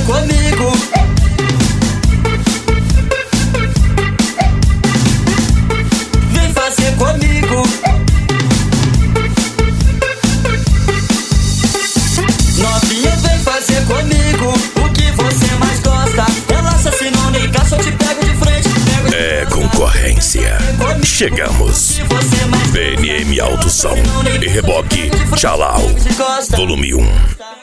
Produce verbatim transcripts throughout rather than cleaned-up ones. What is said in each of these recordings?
comigo. Vem fazer comigo. Novinha, vem fazer comigo. O que você mais gosta? Relaxa, se não ligar, só te pego de frente. Pego de É concorrência. Chegamos. B N M Alto Som e Reboque Tchalau, volume um.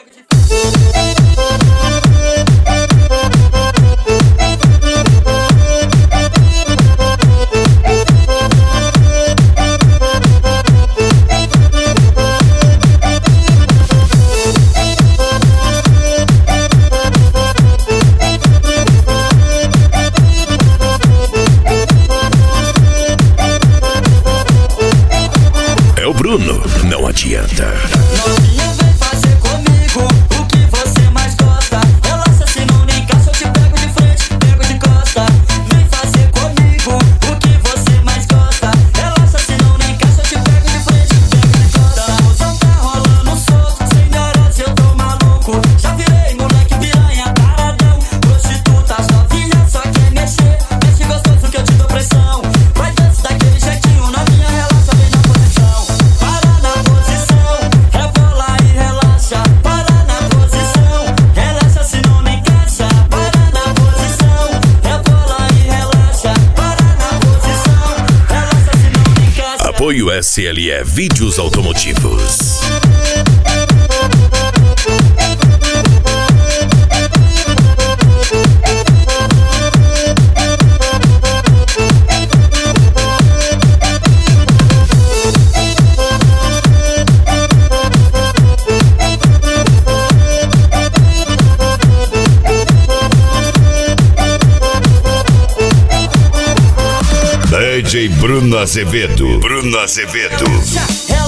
É o Bruno, não adianta. Novinha, vem fazer comigo. O que você mais gosta? Relaxa, se não ligar, só te pego de frente, pego de costa. Vem fazer comigo. O que você mais gosta? Relaxa, se não ligar, só te pego de frente, pego de costa. O som tá rolando solto, sem neurose eu tô maluco. Já virei moleque piranha, paradão. Prostitutas novinha, só quer mexer. Mexe gostoso que eu te dou pressão. Vai dança daquele jeitinho, novinha, relaxa, vem na posição. Para na posição, rebola e relaxa. Para na posição, relaxa se não nem encaixa. Para na posição, rebola e relaxa. Para na posição, relaxa se não nem encaixa. Apoio S L E Vídeos Automotivos. D J Bruno Azevedo. Bruno Azevedo. Ela